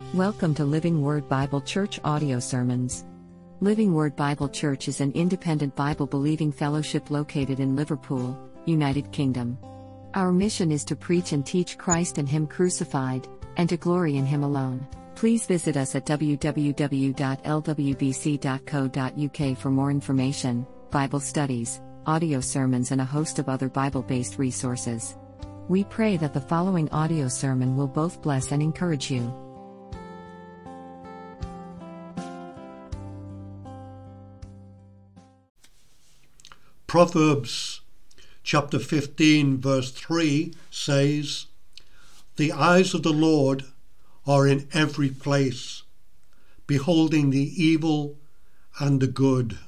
Welcome to Living Word Bible Church audio sermons. Living Word Bible Church is an independent Bible-believing fellowship located in Liverpool, United Kingdom. Our mission is to preach and teach Christ and Him crucified, and to glory in Him alone. Please visit us at www.lwbc.co.uk for more information, Bible studies, audio sermons and a host of other Bible-based resources. We pray that the following audio sermon will both bless and encourage you. Proverbs chapter 15 verse 3 says, "The eyes of the Lord are in every place, beholding the evil and the good."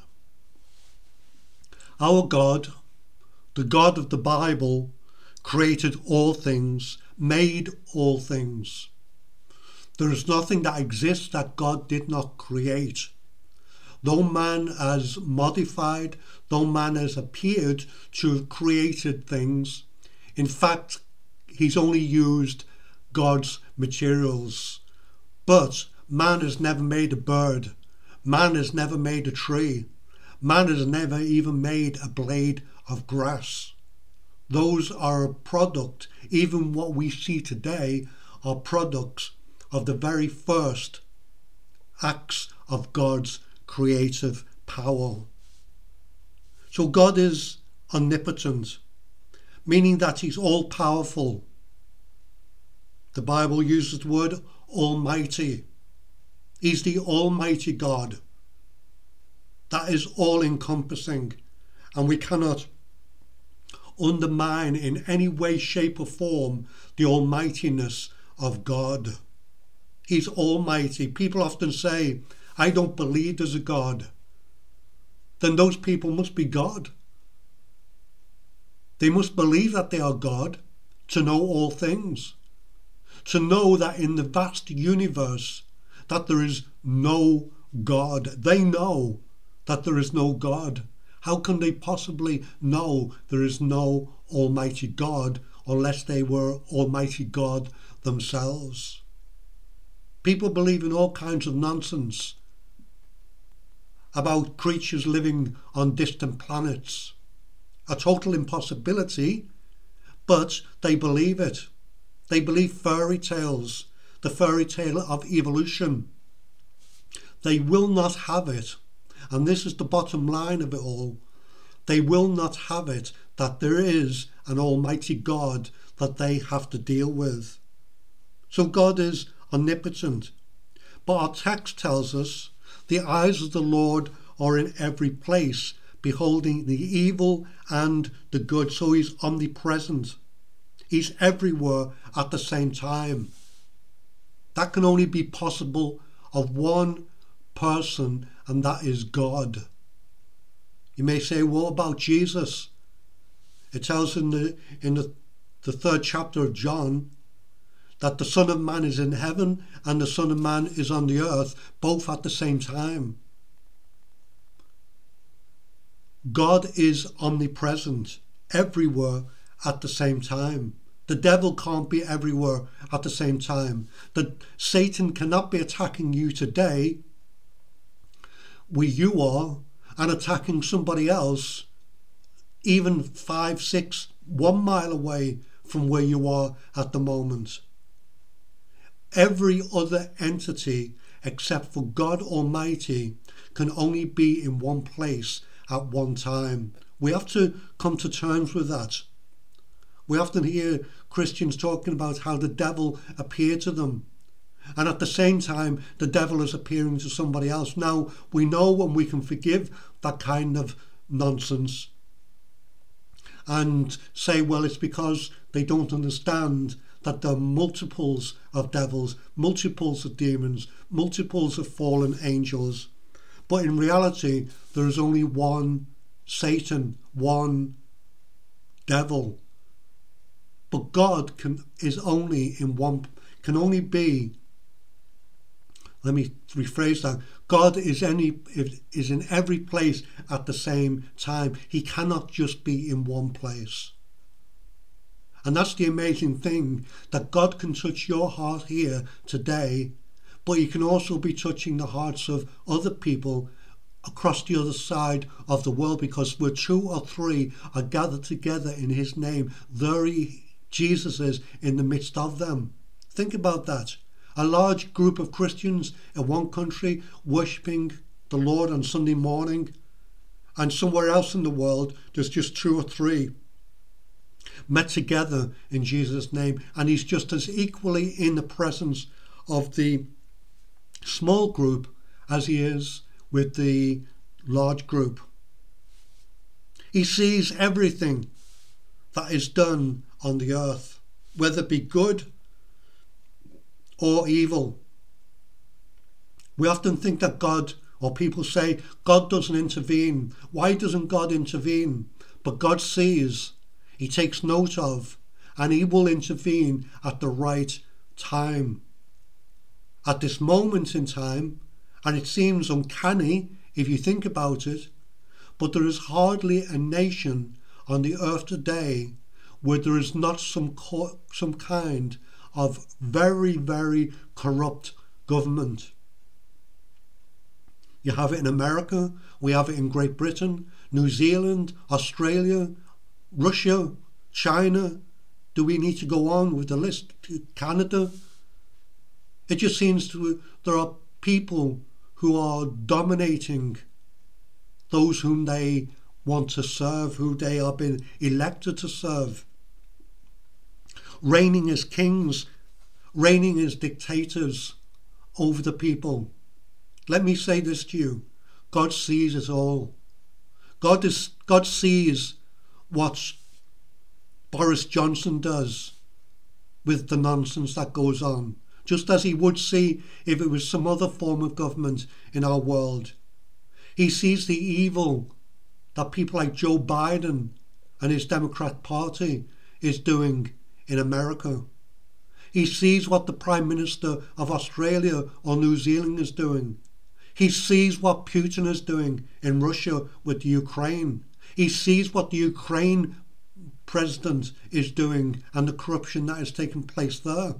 Our God, the God of the Bible, created all things, made all things. There is nothing that exists that God did not create. Though man has modified, though man has appeared to have created things, in fact, he's only used God's materials. But man has never made a bird. Man has never made a tree. Man has never even made a blade of grass. Those are a product, even what we see today, are products of the very first acts of God's creative power. So God is omnipotent, meaning that He's all-powerful. The Bible uses the word almighty. He's the almighty God. That is all-encompassing, and we cannot undermine in any way, shape or form the almightiness of God. He's almighty. People often say, "I don't believe there's a God." Then those people must be God. They must believe that they are God to know all things, to know that in the vast universe that there is no God. They know that there is no God. How can they possibly know there is no Almighty God unless they were Almighty God themselves? People believe in all kinds of nonsense about creatures living on distant planets. A total impossibility, but they believe it. They believe fairy tales, the fairy tale of evolution. They will not have it, and this is the bottom line of it all. They will not have it that there is an Almighty God that they have to deal with. So God is omnipotent. But our text tells us, "The eyes of the Lord are in every place, beholding the evil and the good." So He's omnipresent. He's everywhere at the same time. That can only be possible of one person, and that is God. You may say, what about Jesus? It tells in the third chapter of John that the Son of Man is in heaven and the Son of Man is on the earth, both at the same time. God is omnipresent, everywhere at the same time. The devil can't be everywhere at the same time. Satan cannot be attacking you today where you are and attacking somebody else even 5, 6, 1 mile away from where you are at the moment. Every other entity except for God Almighty can only be in one place at one time. We have to come to terms with that. We often hear Christians talking about how the devil appeared to them, and at the same time the devil is appearing to somebody else. Now we know and we can forgive that kind of nonsense and say, well, it's because they don't understand that there are multiples of devils, multiples of demons, multiples of fallen angels. But in reality, there is only one Satan, one devil. But God can only be, let me rephrase that, God is in every place at the same time. He cannot just be in one place. And that's the amazing thing, that God can touch your heart here today but he can also be touching the hearts of other people across the other side of the world, because where 2 or 3 are gathered together in his name, Jesus is in the midst of them. Think about that. A large group of Christians in one country worshipping the Lord on Sunday morning, and somewhere else in the world there's just 2 or 3 met together in Jesus' name, and he's just as equally in the presence of the small group as he is with the large group. He sees everything that is done on the earth, whether it be good or evil. We often think that God, or people say, God doesn't intervene. Why doesn't God intervene? But God sees, he takes note of, and he will intervene at the right time. At this moment in time, and it seems uncanny if you think about it, but there is hardly a nation on the earth today where there is not some kind of very, very corrupt government. You have it in America, we have it in Great Britain, New Zealand, Australia, Russia, China. Do we need to go on with the list? Canada. It just seems there are people who are dominating those whom they want to serve, who they have been elected to serve. Reigning as kings, reigning as dictators over the people. Let me say this to you. God sees it all. God sees what Boris Johnson does with the nonsense that goes on, just as he would see if it was some other form of government in our world. He sees the evil that people like Joe Biden and his Democrat Party is doing in America. He sees what the Prime Minister of Australia or New Zealand is doing. He sees what Putin is doing in Russia with Ukraine. He sees what the Ukraine president is doing and the corruption that is taking place there.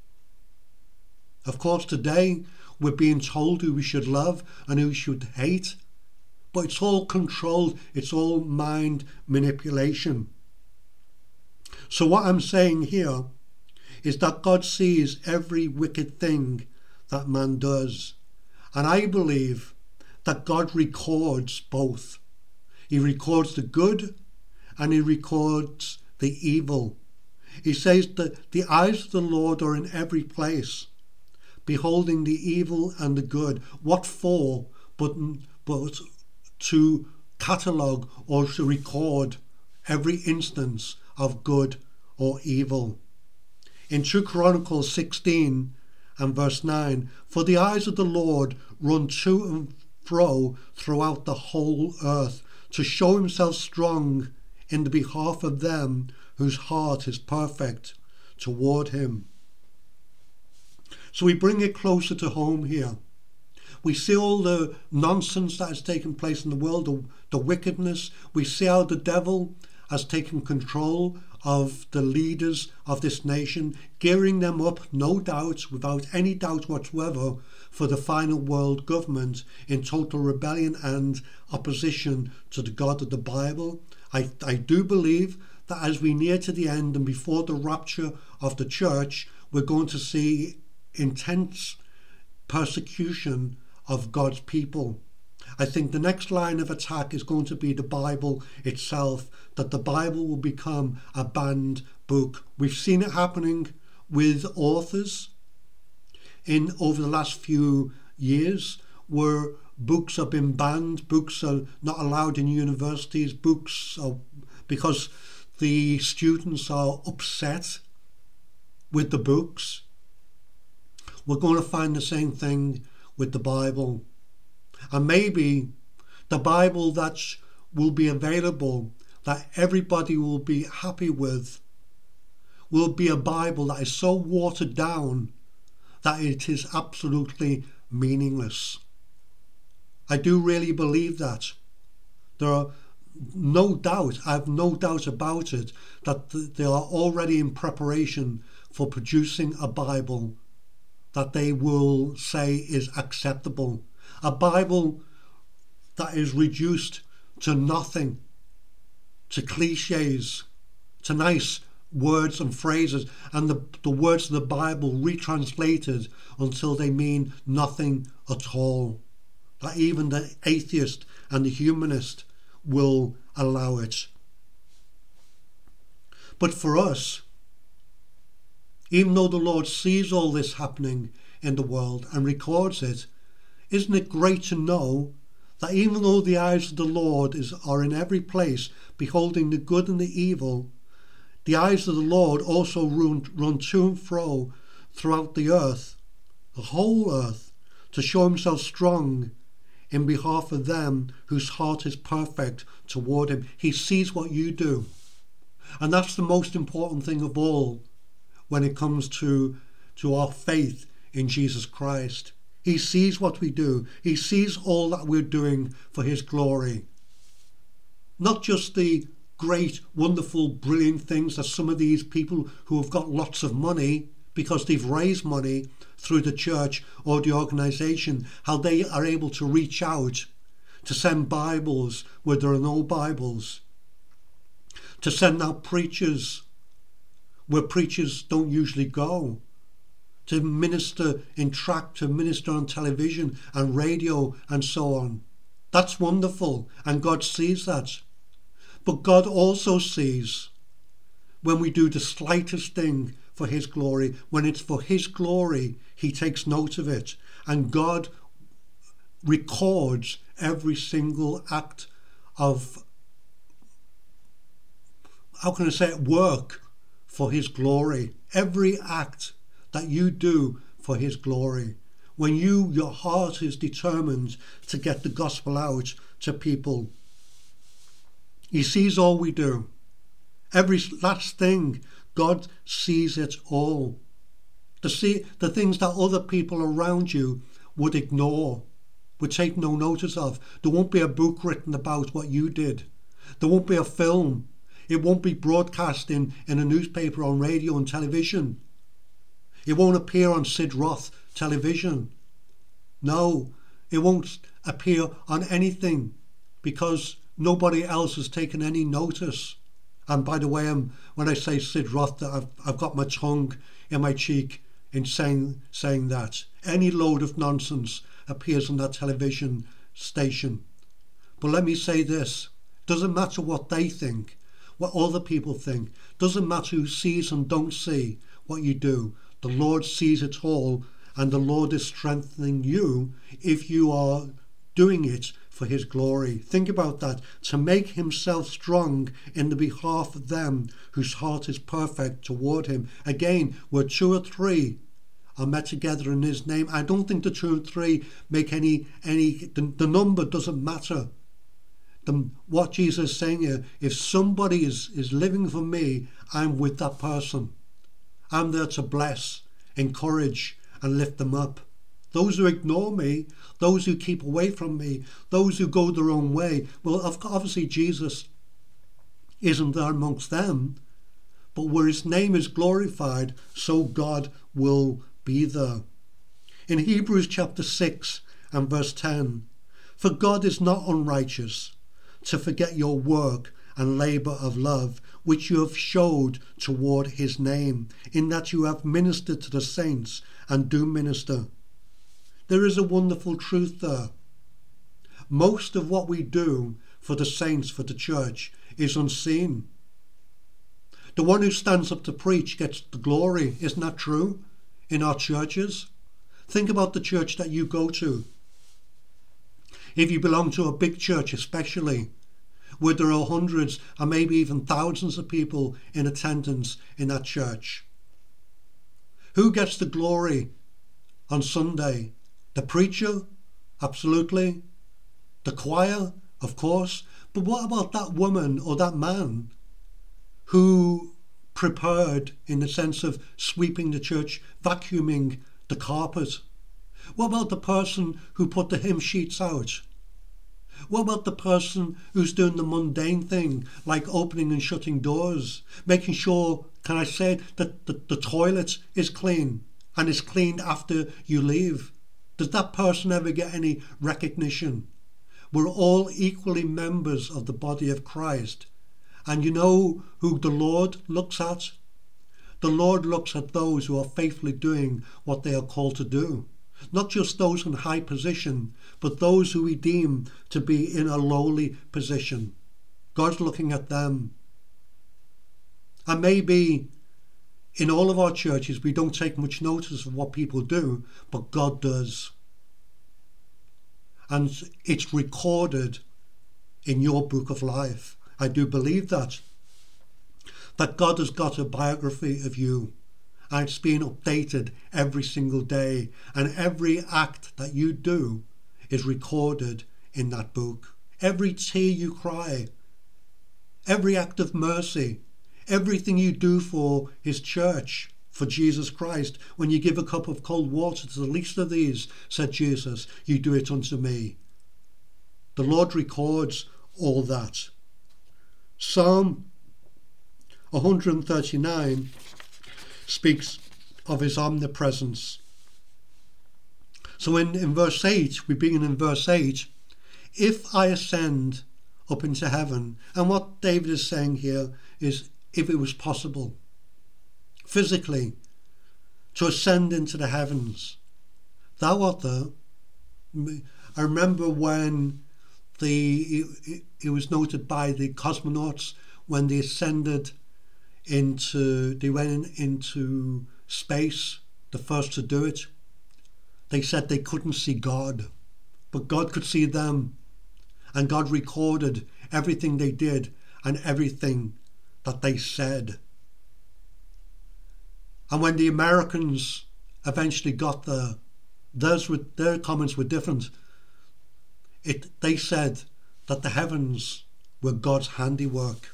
Of course, today we're being told who we should love and who we should hate, but it's all controlled, it's all mind manipulation. So what I'm saying here is that God sees every wicked thing that man does. And I believe that God records both. He records the good and he records the evil. He says that the eyes of the Lord are in every place, beholding the evil and the good. What for? But to catalogue or to record every instance of good or evil. In 2 Chronicles 16 and verse 9, for the eyes of the Lord run to and fro throughout the whole earth, to show himself strong in the behalf of them whose heart is perfect toward him. So we bring it closer to home here. We see all the nonsense that has taken place in the world, the wickedness. We see how the devil has taken control of the leaders of this nation, gearing them up, no doubt, without any doubt whatsoever, for the final world government in total rebellion and opposition to the God of the Bible. I do believe that as we near to the end and before the rapture of the church, we're going to see intense persecution of God's people. I think the next line of attack is going to be the Bible itself, that the Bible will become a banned book. We've seen it happening with authors over the last few years, where books have been banned, books are not allowed in universities, because the students are upset with the books. We're going to find the same thing with the Bible. And maybe the Bible that will be available, that everybody will be happy with, will be a Bible that is so watered down that it is absolutely meaningless. I do really believe that. There are no doubt, I have no doubt about it, that they are already in preparation for producing a Bible that they will say is acceptable. A Bible that is reduced to nothing, to cliches, to nice words and phrases, and the words of the Bible retranslated until they mean nothing at all. That even the atheist and the humanist will allow it. But for us, even though the Lord sees all this happening in the world and records it, isn't it great to know that even though the eyes of the Lord are in every place, beholding the good and the evil, the eyes of the Lord also run to and fro throughout the earth, the whole earth, to show himself strong in behalf of them whose heart is perfect toward him. He sees what you do. And that's the most important thing of all when it comes to our faith in Jesus Christ. He sees what we do. He sees all that we're doing for his glory. Not just the great, wonderful, brilliant things that some of these people who have got lots of money, because they've raised money through the church or the organisation, how they are able to reach out to send Bibles where there are no Bibles, to send out preachers where preachers don't usually go, to minister in tract, to minister on television and radio and so on. That's wonderful, and God sees that. But God also sees when we do the slightest thing for his glory. When it's for his glory, he takes note of it. And God records every single act of, work for his glory. Every act that you do for his glory. When your heart is determined to get the gospel out to people. He sees all we do. Every last thing, God sees it all. The things that other people around you would ignore, would take no notice of. There won't be a book written about what you did. There won't be a film. It won't be broadcast in a newspaper, on radio and television. It won't appear on Sid Roth television. No, it won't appear on anything because nobody else has taken any notice. And by the way, when I say Sid Roth, I've got my tongue in my cheek in saying that. Any load of nonsense appears on that television station. But let me say this. Doesn't matter what they think, what other people think. Doesn't matter who sees and don't see what you do. The Lord sees it all, and the Lord is strengthening you if you are doing it for his glory. Think about that. To make himself strong in the behalf of them whose heart is perfect toward him. Again, where 2 or 3 are met together in his name. I don't think the 2 and 3 make the number doesn't matter. What Jesus is saying here, if somebody is living for me, I'm with that person. I'm there to bless, encourage and lift them up. Those who ignore me, those who keep away from me, those who go their own way, well, obviously Jesus isn't there amongst them, but where his name is glorified, so God will be there. In Hebrews chapter 6 and verse 10, for God is not unrighteous to forget your work and labour of love, which you have showed toward his name, in that you have ministered to the saints and do minister. There is a wonderful truth there. Most of what we do for the saints, for the church, is unseen. The one who stands up to preach gets the glory. Isn't that true? In our churches. Think about the church that you go to. If you belong to a big church especially, where there are hundreds and maybe even thousands of people in attendance in that church. Who gets the glory on Sunday? The preacher? Absolutely. The choir? Of course. But what about that woman or that man who prepared, in the sense of sweeping the church, vacuuming the carpet? What about the person who put the hymn sheets out? What about the person who's doing the mundane thing, like opening and shutting doors, making sure, can I say, that the toilet is clean and is cleaned after you leave? Does that person ever get any recognition? We're all equally members of the body of Christ. And you know who the Lord looks at? The Lord looks at those who are faithfully doing what they are called to do. Not just those in high position, but those who we deem to be in a lowly position. God's looking at them. And maybe in all of our churches we don't take much notice of what people do, but God does. And it's recorded in your book of life. I do believe that God has got a biography of you, and it's being updated every single day, and every act that you do is recorded in that book. Every tear you cry, every act of mercy, everything you do for his church, for Jesus Christ. When you give a cup of cold water to the least of these, said Jesus, you do it unto me. The Lord records all that. Psalm 139 speaks of his omnipresence. So in verse 8, we begin in verse 8, if I ascend up into heaven, and what David is saying here is if it was possible physically to ascend into the heavens, thou art there. I remember when it was noted by the cosmonauts when they went into space, the first to do it. They said they couldn't see God, but God could see them, and God recorded everything they did and everything that they said. And when the Americans eventually got there, their comments were different. They said that the heavens were God's handiwork.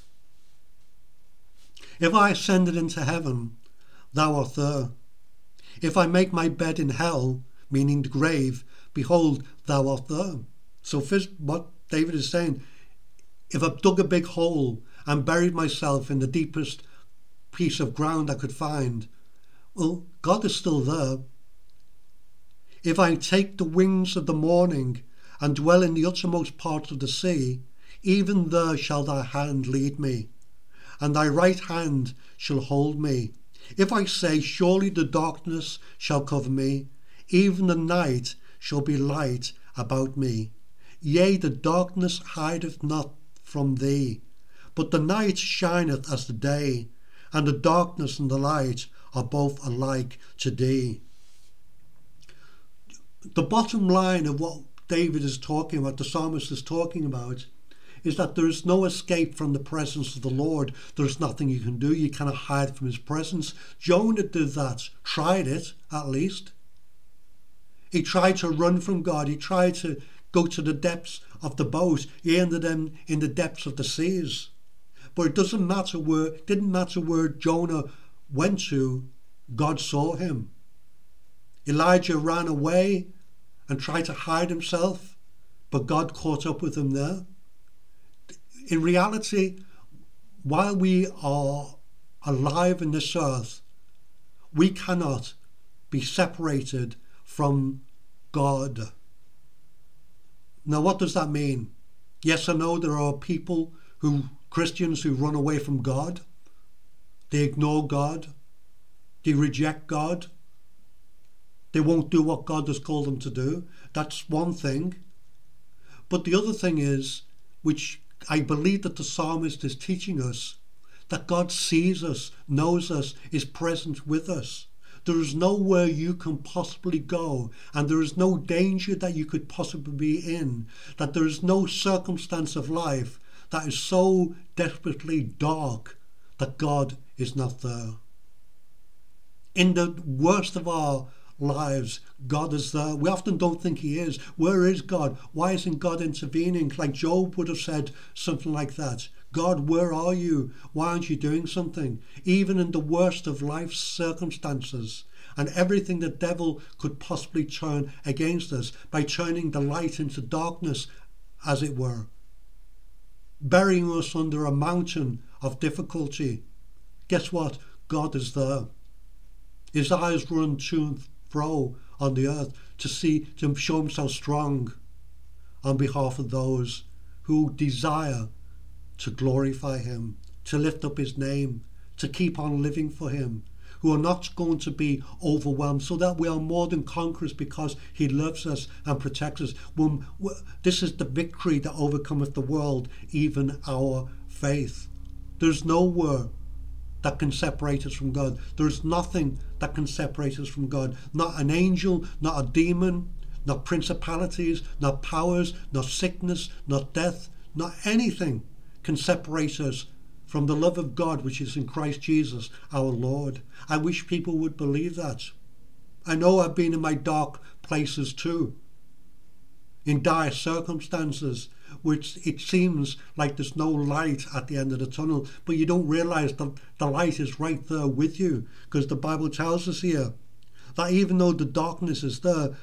If I ascended into heaven, thou art there. If I make my bed in hell, meaning the grave, behold, thou art there. So what David is saying, if I dug a big hole and buried myself in the deepest piece of ground I could find, well, God is still there. If I take the wings of the morning and dwell in the uttermost part of the sea, even there shall thy hand lead me, and thy right hand shall hold me. If I say, surely the darkness shall cover me, even the night shall be light about me. Yea, the darkness hideth not from thee, but the night shineth as the day, and the darkness and the light are both alike to thee. The bottom line of what David is talking about, the psalmist is talking about, is that there is no escape from the presence of the Lord. There's nothing you can do. You cannot hide from his presence. Jonah did that, tried it at least. He tried to run from God. He tried to go to the depths of the boat. He ended up in the depths of the seas. But it didn't matter where Jonah went to, God saw him. Elijah ran away and tried to hide himself, but God caught up with him there. In reality, while we are alive in this earth, we cannot be separated from God. Now, what does that mean? Yes, I know there are Christians who run away from God. They ignore God. They reject God. They won't do what God has called them to do. That's one thing. But the other thing is, which I believe that the psalmist is teaching us, that God sees us, knows us, is present with us. There is nowhere you can possibly go, and there is no danger that you could possibly be in, that there is no circumstance of life that is so desperately dark that God is not there. In the worst of our lives, God is there. We often don't think he is. Where is God? Why isn't God intervening? Like Job would have said something like that. God, where are you? Why aren't you doing something? Even in the worst of life's circumstances and everything the devil could possibly turn against us by turning the light into darkness, as it were, burying us under a mountain of difficulty. Guess what? God is there. His eyes run to and fro on the earth to show himself strong on behalf of those who desire to glorify him, to lift up his name, to keep on living for him, who are not going to be overwhelmed, so that we are more than conquerors because he loves us and protects us. This is the victory that overcometh the world, even our faith. There's nowhere that can separate us from God. There's nothing that can separate us from God. Not an angel, not a demon, not principalities, not powers, not sickness, not death, not anything can separate us from the love of God which is in Christ Jesus our Lord. I wish people would believe that. I know I've been in my dark places too, in dire circumstances, which it seems like there's no light at the end of the tunnel, but you don't realise that the light is right there with you, because the Bible tells us here that even though the darkness is there,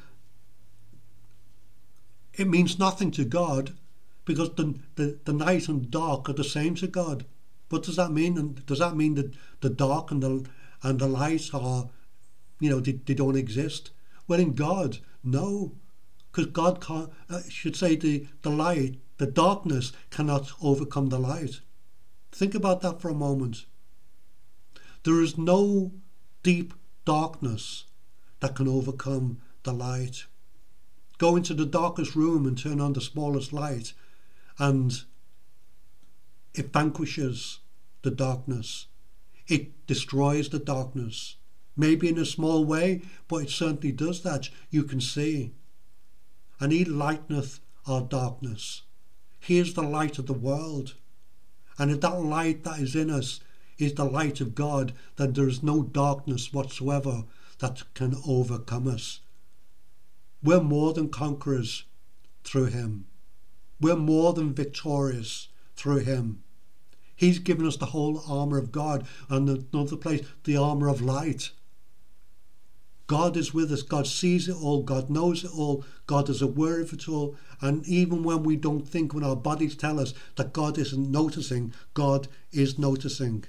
it means nothing to God, because the night and dark are the same to God. What does that mean? And does that mean that the dark and the light are, they don't exist? Well, in God, no, because God can't. Should say the light, the darkness cannot overcome the light. Think about that for a moment. There is no deep darkness that can overcome the light. Go into the darkest room and turn on the smallest light, and it vanquishes the darkness. It destroys the darkness. Maybe in a small way, but it certainly does that. You can see. And he lighteneth our darkness. He is the light of the world. And if that light that is in us is the light of God, then there is no darkness whatsoever that can overcome us. We're more than conquerors through him. We're more than victorious through him. He's given us the whole armour of God, and another place, the armour of light. God is with us. God sees it all. God knows it all. God is aware of it all. And even when we don't think, when our bodies tell us that God isn't noticing, God is noticing.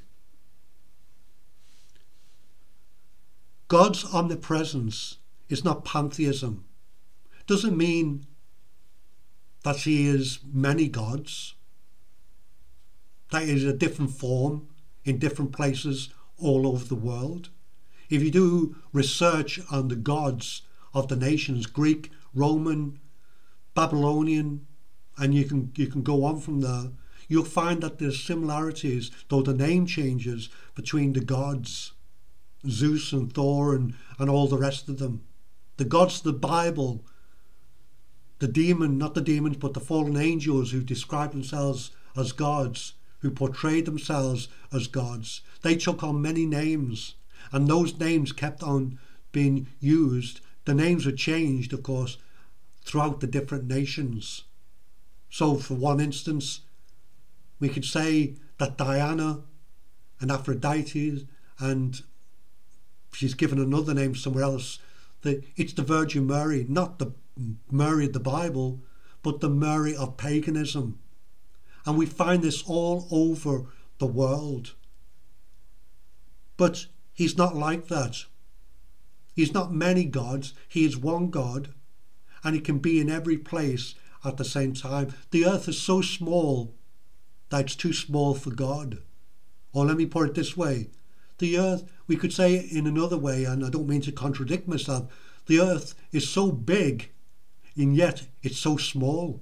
God's omnipresence is not pantheism. Doesn't mean that he is many gods, that is a different form in different places all over the world. If you do research on the gods of the nations, Greek, Roman, Babylonian, and you can go on from there, you'll find that there's similarities, though the name changes, between the gods, Zeus and Thor and all the rest of them. The gods of the Bible, not the demons, but the fallen angels who describe themselves as gods, who portray themselves as gods, they took on many names, and those names kept on being used. The names were changed, of course, throughout the different nations. So, for one instance, we could say that Diana and Aphrodite, and she's given another name somewhere else, it's the Virgin Mary, not the Mary of the Bible, but the Mary of paganism. And we find this all over the world. But he's not like that. He's not many gods. He is one God, and he can be in every place at the same time. The earth is so small that it's too small for God. Or let me put it this way. The earth, we could say it in another way, and I don't mean to contradict myself, the earth is so big, and yet it's so small.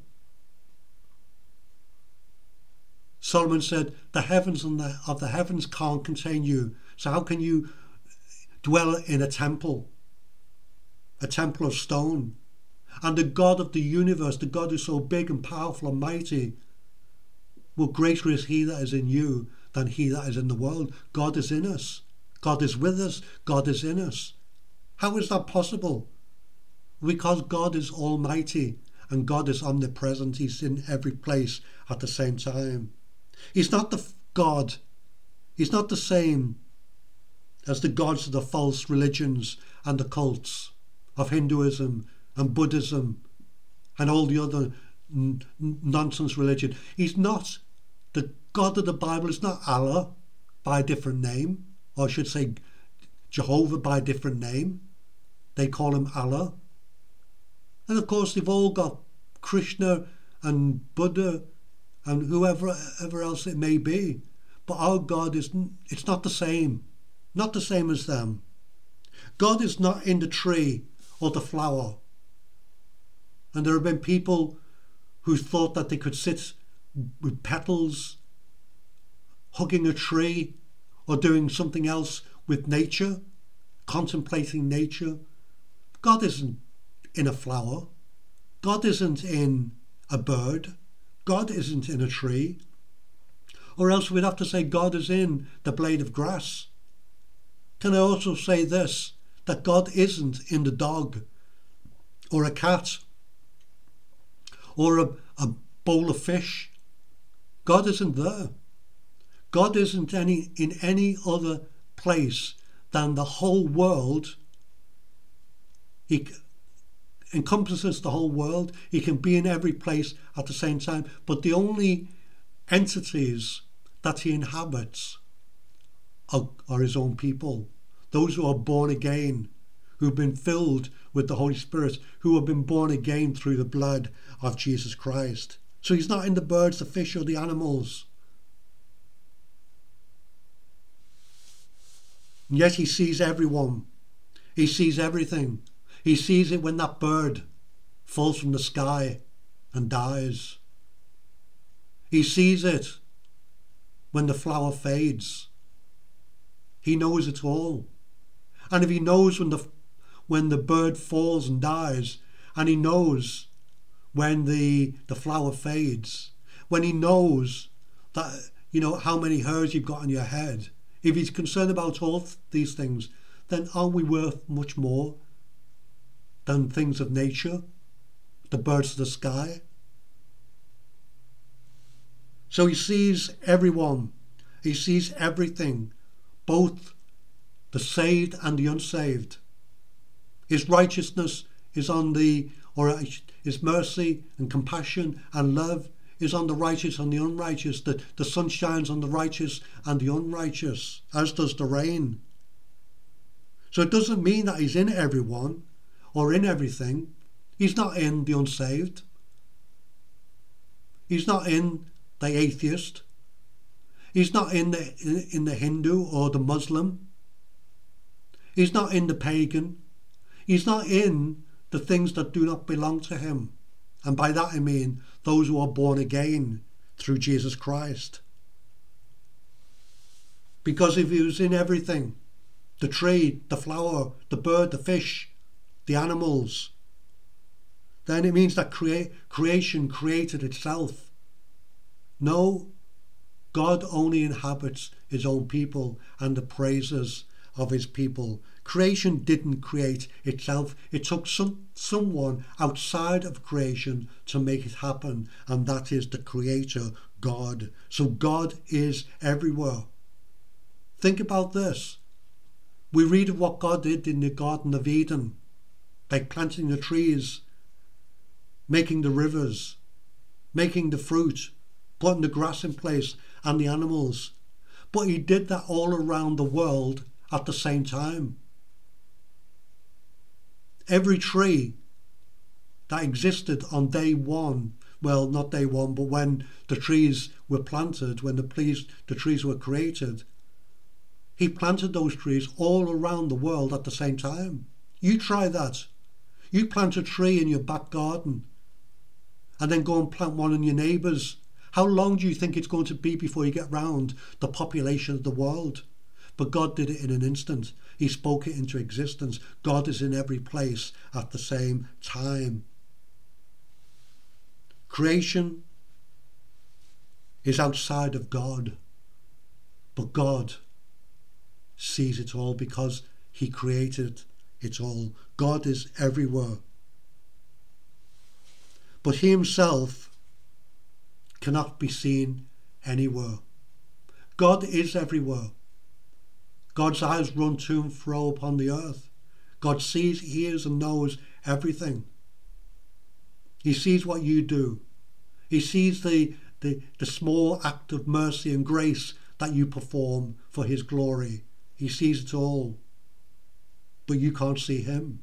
Solomon said, the heavens of the heavens can't contain you. So how can you dwell in a temple of stone? And the God of the universe, the God who's so big and powerful and mighty, well, greater is he that is in you than he that is in the world. God is in us. God is with us. God is in us. How is that possible? Because God is almighty and God is omnipresent. He's in every place at the same time. He's not the God. He's not the same as the gods of the false religions and the cults of Hinduism and Buddhism and all the other nonsense religion. He's not. The God of the Bible is not Allah by a different name, or I should say Jehovah by a different name. They call him Allah. And of course they've all got Krishna and Buddha and whoever else it may be. But our God it's not the same. Not the same as them. God is not in the tree or the flower. And there have been people who thought that they could sit with petals, hugging a tree, or doing something else with nature, contemplating nature. God isn't in a flower. God isn't in a bird. God isn't in a tree. Or else we'd have to say God is in the blade of grass. Can I also say this, that God isn't in the dog or a cat or a bowl of fish? God isn't there. God isn't in any other place than the whole world. He encompasses the whole world. He can be in every place at the same time. But the only entities that he inhabits are his own people. Those who are born again, who've been filled with the Holy Spirit, who have been born again through the blood of Jesus Christ. So he's not in the birds, the fish, or the animals. And yet he sees everyone. He sees everything. He sees it when that bird falls from the sky and dies. He sees it when the flower fades. He knows it all. And if he knows when the bird falls and dies, and he knows when the flower fades, when he knows that, how many hairs you've got on your head, if he's concerned about all these things, then aren't we worth much more than things of nature, the birds of the sky? So he sees everyone. He sees everything, both the saved and the unsaved. His righteousness is his mercy and compassion and love is on the righteous and the unrighteous. The sun shines on the righteous and the unrighteous, as does the rain. So it doesn't mean that he's in everyone or in everything. He's not in the unsaved. He's not in the atheist. He's not in the Hindu or the Muslim. He's not in the pagan. He's not in the things that do not belong to him. And by that I mean those who are born again through Jesus Christ. Because if he was in everything, the tree, the flower, the bird, the fish, the animals, then it means that creation created itself. No, God only inhabits his own people and the praises of his people. Creation didn't create itself. It took someone outside of creation to make it happen, and that is the Creator, God. So God is everywhere. Think about this. We read of what God did in the Garden of Eden by planting the trees, making the rivers, making the fruit, putting the grass in place and the animals. But he did that all around the world at the same time. Every tree that existed on day one, well, not day one, but when the trees were planted, when the trees were created, he planted those trees all around the world at the same time. You try that. You plant a tree in your back garden and then go and plant one in your neighbour's. How long do you think it's going to be before you get round the population of the world? But God did it in an instant. He spoke it into existence. God is in every place at the same time. Creation is outside of God, but God sees it all because he created it all. God is everywhere. But he himself cannot be seen anywhere. God is everywhere. God's eyes run to and fro upon the earth. God sees, hears and knows everything. He sees what you do. He sees the small act of mercy and grace that you perform for his glory. He sees it all. but you can't see him.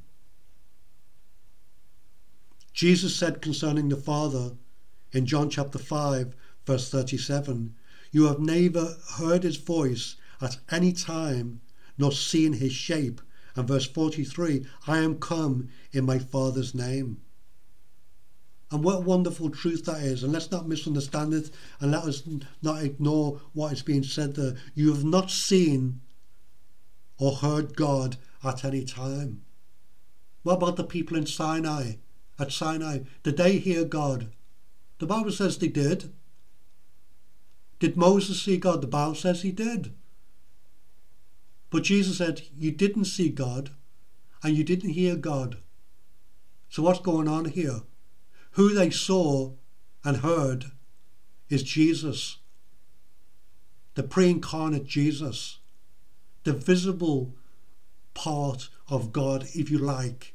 Jesus said concerning the Father in John chapter 5, verse 37, "You have neither heard his voice at any time, nor seen his shape." And verse 43, "I am come in my Father's name." And what a wonderful truth that is. And let's not misunderstand it, and let us not ignore what is being said there. You have not seen or heard God at any time. What about the people in Sinai? At Sinai, did they hear God? The Bible says they did. Did Moses see God? The Bible says he did. But Jesus said, you didn't see God and you didn't hear God. So what's going on here? Who they saw and heard is Jesus, the pre-incarnate Jesus, the visible part of God, if you like,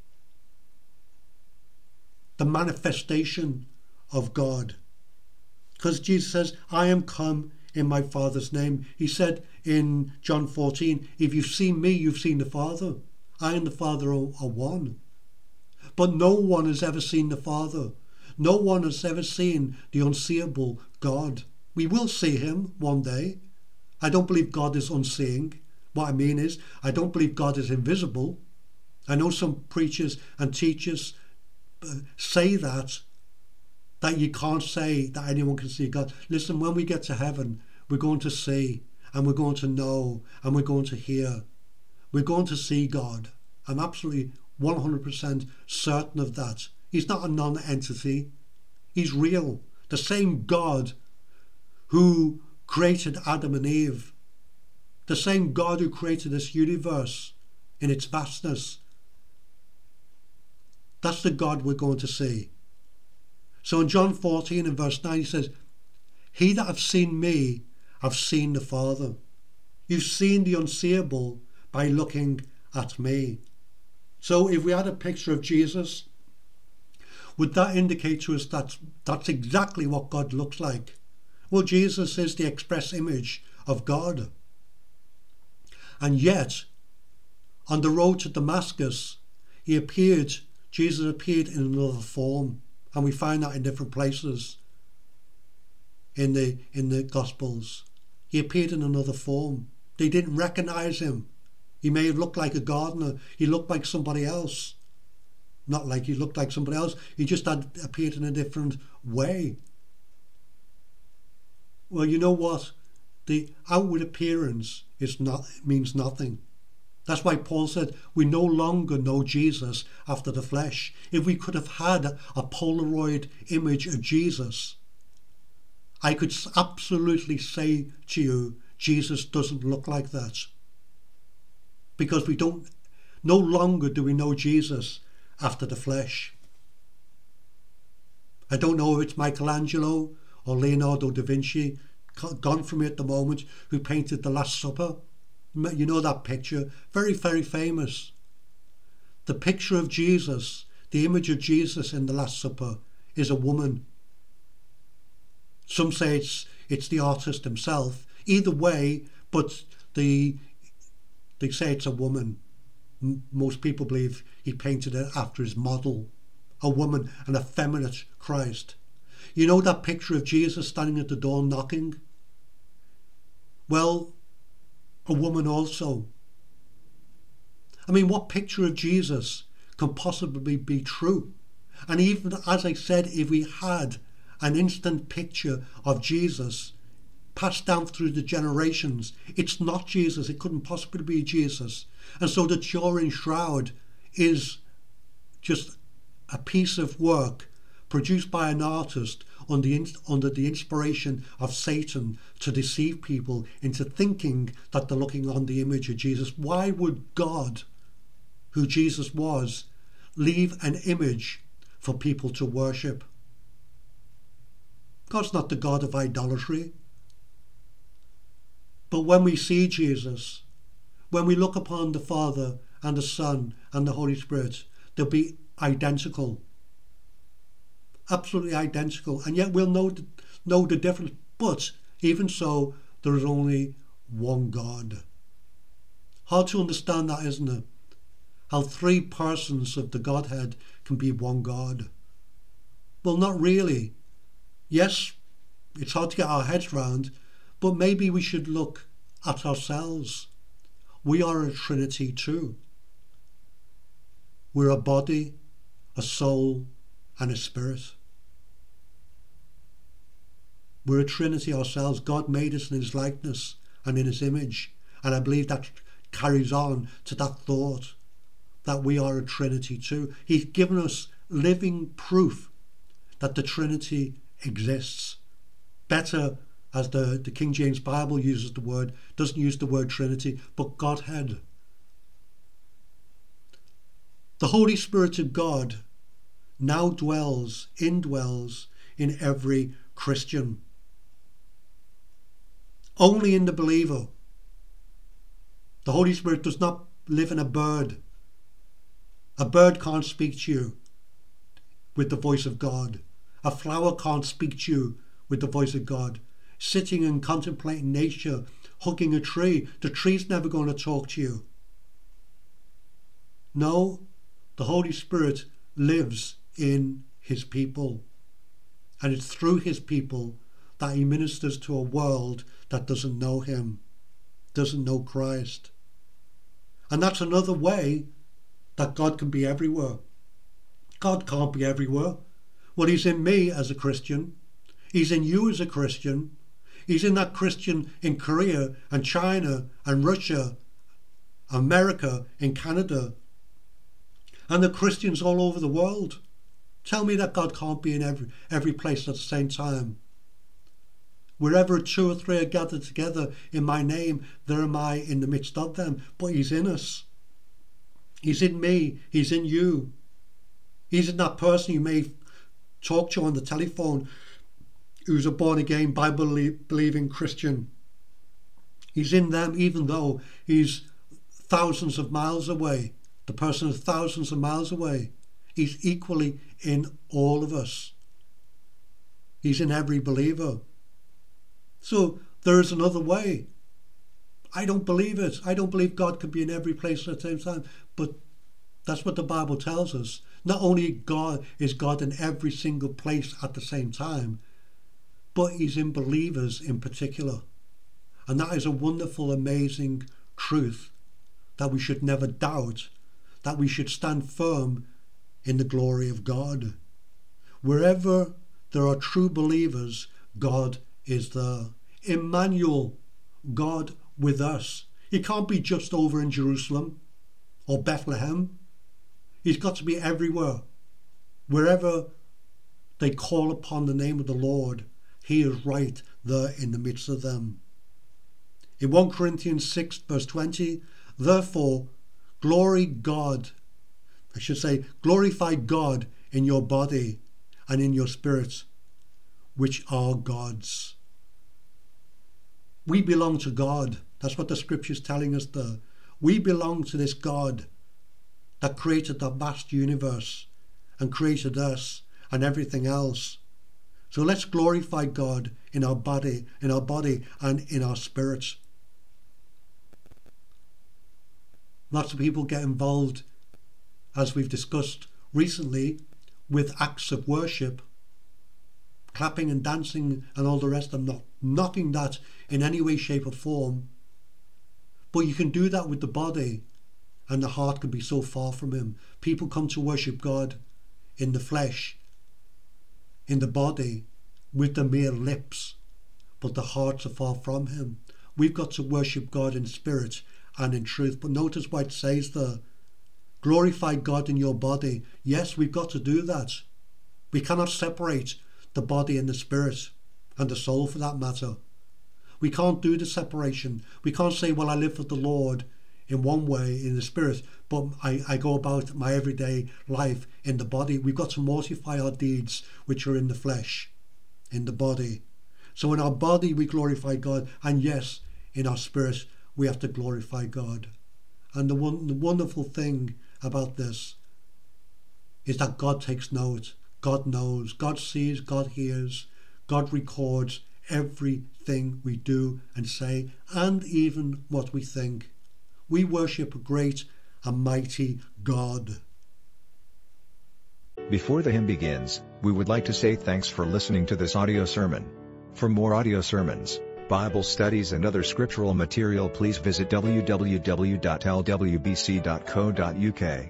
the manifestation of God. Because Jesus says, "I am come in my Father's name." He said in John 14, "If you've seen me, you've seen the Father. I and the Father are one." But no one has ever seen the Father. No one has ever seen the unseeable God. We will see him one day. I don't believe God is unseeing. What I mean is, I don't believe God is invisible. I know some preachers and teachers say that you can't say that anyone can see God. Listen, when we get to heaven, we're going to see, and we're going to know, and we're going to hear. We're going to see God. I'm absolutely 100% certain of that. He's not a non-entity. He's real. The same God who created Adam and Eve. The same God who created this universe in its vastness. That's the God we're going to see. So in John 14 and verse 9 he says, "He that hath seen me hath seen the Father." You've seen the unseeable by looking at me. So if we had a picture of Jesus, would that indicate to us that that's exactly what God looks like? Well, Jesus is the express image of God. And yet, on the road to Damascus, Jesus appeared in another form. And we find that in different places in the Gospels. He appeared in another form. They didn't recognize him. He may have looked like a gardener. He looked like somebody else. Not like he looked like somebody else. He just had appeared in a different way. Well, you know what? The outward appearance means nothing. That's why Paul said, we no longer know Jesus after the flesh. If we could have had a Polaroid image of Jesus, I could absolutely say to you, Jesus doesn't look like that. Because no longer do we know Jesus after the flesh. I don't know if it's Michelangelo or Leonardo da Vinci, gone from me at the moment, who painted the Last Supper. You know that picture, very, very famous. The picture of Jesus, the image of Jesus in the Last Supper, is a woman. Some say it's the artist himself. Either way, but they say it's a woman. Most people believe he painted it after his model, a woman, an effeminate Christ. You know that picture of Jesus standing at the door knocking? Well, a woman also. I mean, what picture of Jesus can possibly be true? And even, as I said, if we had an instant picture of Jesus passed down through the generations, it's not Jesus. It couldn't possibly be Jesus. And so the Turin Shroud is just a piece of work produced by an artist under the inspiration of Satan to deceive people into thinking that they're looking on the image of Jesus. Why would God, who Jesus was, leave an image for people to worship? God's not the God of idolatry. But when we see Jesus, when we look upon the Father and the Son and the Holy Spirit, they'll be identical. Absolutely identical. And yet we'll know the difference. But even so, there is only one God. Hard to understand that, isn't it? how three persons of the Godhead can be one God. Well, not really. Yes, it's hard to get our heads round, but maybe we should look at ourselves. We are a Trinity too. We're a body, a soul, and a spirit. We're a Trinity ourselves. God made us in his likeness and in his image. And I believe that carries on to that thought that we are a Trinity too. He's given us living proof that the Trinity exists. Better, as the King James Bible uses the word, doesn't use the word Trinity, but Godhead. The Holy Spirit of God now indwells in every Christian. Only in the believer. The Holy Spirit does not live in a bird. A bird can't speak to you with the voice of God. A flower can't speak to you with the voice of God. Sitting and contemplating nature, hugging a tree, the tree's never going to talk to you. No, the Holy Spirit lives in his people. And it's through his people that he ministers to a world that doesn't know him, doesn't know Christ. And that's another way that God can be everywhere. God can't be everywhere. Well, he's in me as a Christian. He's in you as a Christian. He's in that Christian in Korea and China and Russia, America, in Canada, and the Christians all over the world. Tell me that God can't be in every place at the same time. Wherever two or three are gathered together in my name, there am I in the midst of them. But he's in us. He's in me. He's in you. He's in that person you may talk to on the telephone who's a born-again, Bible-believing Christian. He's in them even though he's thousands of miles away. The person is thousands of miles away. He's equally in all of us. He's in every believer. So there is another way. I don't believe it. I don't believe God can be in every place at the same time. But that's what the Bible tells us. Not only God is God in every single place at the same time, but he's in believers in particular. And that is a wonderful, amazing truth that we should never doubt, that we should stand firm in the glory of God. Wherever there are true believers, God is there. Emmanuel, God with us. He can't be just over in Jerusalem or Bethlehem. He's got to be everywhere. Wherever they call upon the name of the Lord, he is right there in the midst of them. In 1 Corinthians 6 verse 20, therefore, glorify God in your body and in your spirit, which are God's. We belong to God. That's what the scripture's telling us there. We belong to this God that created the vast universe and created us and everything else. So let's glorify God in our body and in our spirits. Lots of people get involved, as we've discussed recently, with acts of worship, clapping and dancing and all the rest. I'm not knocking that in any way, shape or form. But you can do that with the body and the heart can be so far from him. People come to worship God in the flesh, in the body, with the mere lips, but the hearts are far from him. We've got to worship God in spirit and in truth. But notice what it says there. Glorify God in your body. Yes, we've got to do that. We cannot separate the body and the spirit and the soul for that matter. We can't do the separation. We can't say, well, I live for the Lord in one way in the spirit, but I go about my everyday life in the body. We've got to mortify our deeds which are in the flesh, in the body. So in our body we glorify God, and yes, in our spirit we have to glorify God. And the wonderful thing about this is that God takes note. God knows, God sees, God hears, God records everything we do and say, and even what we think. We worship a great and mighty God. Before the hymn begins, we would like to say thanks for listening to this audio sermon. For more audio sermons, Bible studies and other scriptural material, please visit www.lwbc.co.uk.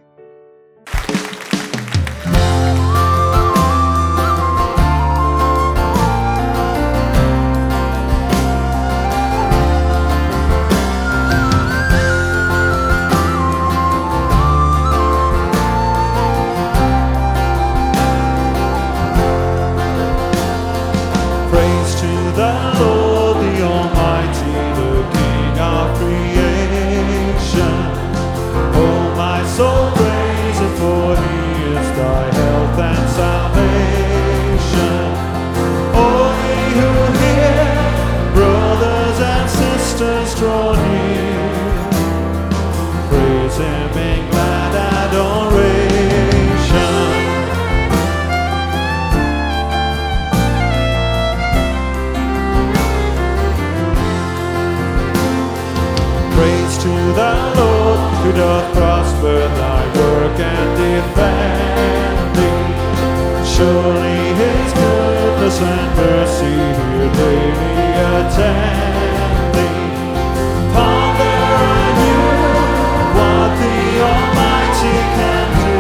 Surely His goodness and mercy here daily attend thee. Ponder anew what the Almighty can do,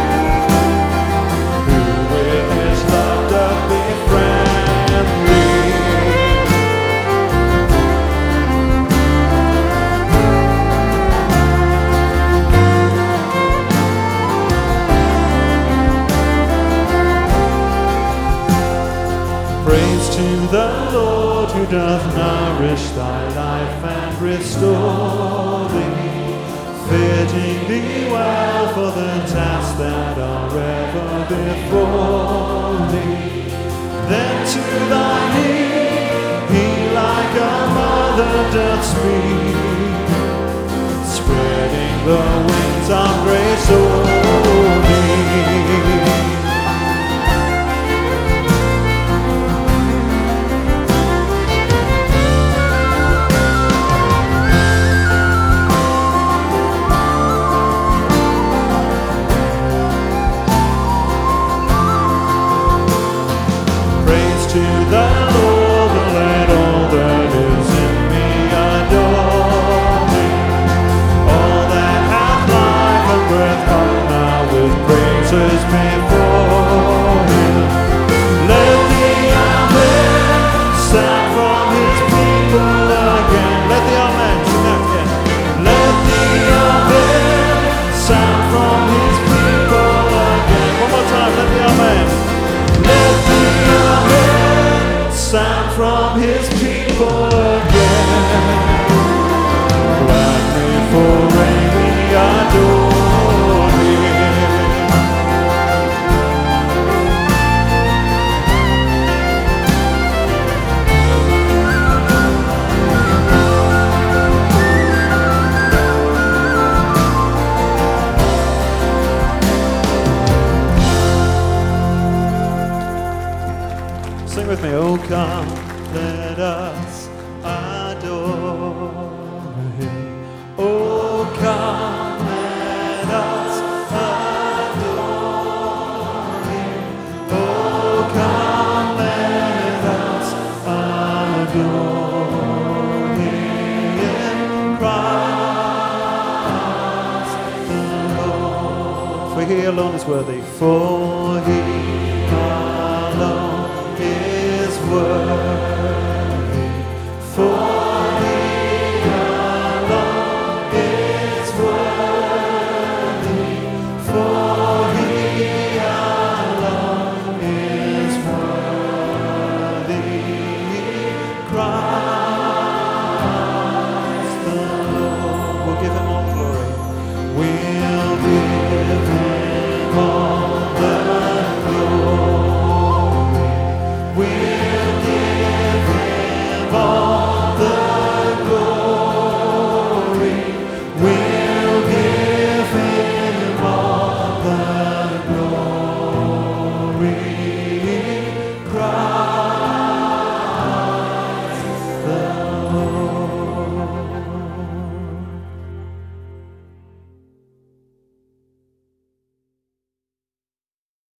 who with His love doth befriend thee. Praise to the Lord who doth nourish thy life and restore thee, fitting thee well for the tasks that are ever before thee. Then to thy need He like a mother doth speak, spreading the wings of grace o'er thee. To the Lord, let all that is in me adore Him. All that hath life and breath, come now with praises before Him. Let the Amen sound from His people again. Let the Amen sing that again. Let the Amen sound from His people again. One more time, let the Amen. Let the Amen sound from His people again. Gladly forever we adore Him. Sing with me, oh come, let us adore Him. Oh come, let us adore Him. Oh come, let us adore Him. Christ the Lord. For He alone is worthy, for He